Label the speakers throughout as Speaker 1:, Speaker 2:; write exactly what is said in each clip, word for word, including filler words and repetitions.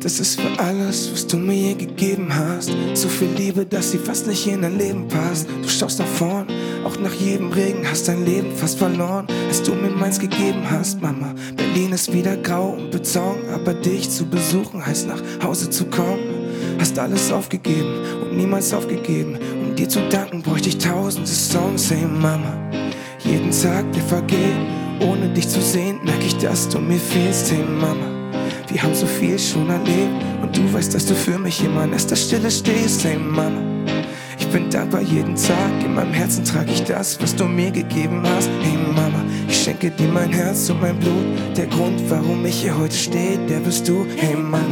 Speaker 1: Das ist für alles, was du mir je gegeben hast. So viel Liebe, dass sie fast nicht in dein Leben passt. Du schaust nach vorn, auch nach jedem Regen, hast dein Leben fast verloren, als du mir meins gegeben hast, Mama. Berlin ist wieder grau und Beton, aber dich zu besuchen heißt nach Hause zu kommen. Hast alles aufgegeben und niemals aufgegeben. Um dir zu danken, bräuchte ich tausende Songs, hey Mama. Jeden Tag, der vergeht, ohne dich zu sehen, merke ich, dass du mir fehlst, hey Mama. Wir haben so viel schon erlebt und du weißt, dass du für mich immer an erster Stelle stehst, hey Mama. Ich bin dankbar jeden Tag, in meinem Herzen trage ich das, was du mir gegeben hast, hey Mama. Ich schenke dir mein Herz und mein Blut, der Grund, warum ich hier heute stehe, der bist du, hey Mama.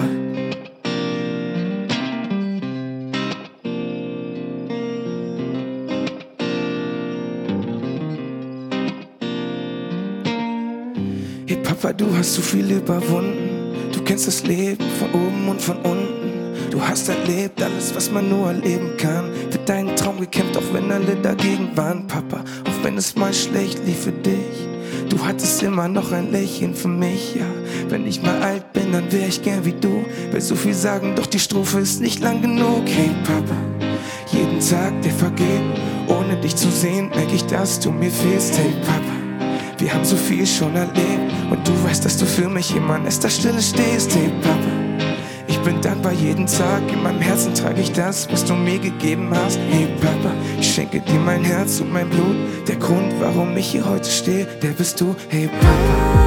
Speaker 1: Hey Papa, du hast so viel überwunden. Du kennst das Leben von oben und von unten. Du hast erlebt alles, was man nur erleben kann. Für deinen Traum gekämpft, auch wenn alle dagegen waren, Papa. Auch wenn es mal schlecht lief für dich. Du hattest immer noch ein Lächeln für mich, ja. Wenn ich mal alt bin, dann wär ich gern wie du. Will so viel sagen, doch die Strophe ist nicht lang genug. Hey Papa, jeden Tag, der vergeht, ohne dich zu sehen, merke ich, dass du mir fehlst. Hey Papa, wir haben so viel schon erlebt und du weißt, dass du für mich immer an erster Stelle stehst, hey Papa. Ich bin dankbar jeden Tag, in meinem Herzen trage ich das, was du mir gegeben hast, hey Papa. Ich schenke dir mein Herz und mein Blut, der Grund, warum ich hier heute stehe, der bist du, hey Papa.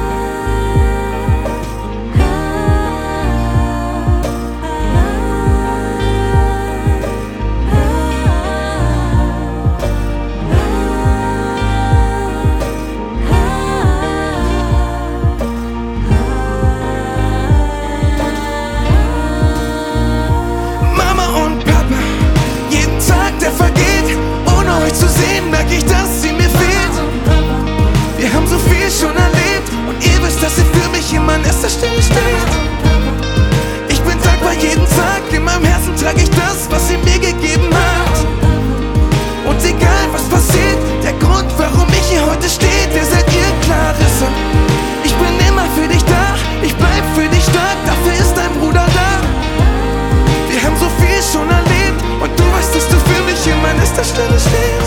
Speaker 1: Zu sehen, merke ich, dass sie mir fehlt. Wir haben so viel schon erlebt und ihr wisst, dass ihr für mich immer an erster Stelle steht. Ich bin dankbar jeden Tag, in meinem Herzen trage ich das, was ihr mir gegeben habt. Und egal was passiert, der Grund, warum ich hier heute stehe, der seid ihr, Clarissa. Ich bin immer für dich da, ich bleib für dich stark, dafür ist dein Bruder da. Wir haben so viel schon erlebt und du weißt, dass du für mich immer an erster Stelle stehst.